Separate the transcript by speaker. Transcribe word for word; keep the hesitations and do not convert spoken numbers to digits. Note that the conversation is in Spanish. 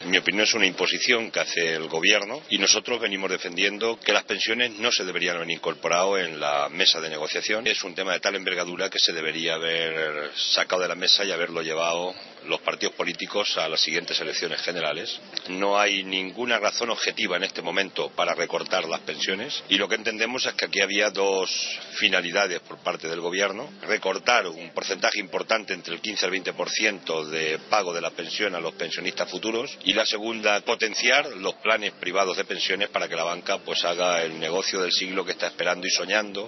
Speaker 1: En mi opinión es una imposición que hace el gobierno y nosotros venimos defendiendo que las pensiones no se deberían haber incorporado en la mesa de negociación. Es un tema de tal envergadura que se debería haber sacado de la mesa y haberlo llevado los partidos políticos a las siguientes elecciones generales. No hay ninguna razón objetiva en este momento para recortar las pensiones y lo que entendemos es que aquí había dos finalidades por parte del gobierno: recortar un porcentaje importante entre el quince al veinte por ciento de pago de la pensión a los pensionistas futuros, y la segunda, potenciar los planes privados de pensiones para que la banca pues haga el negocio del siglo que está esperando y soñando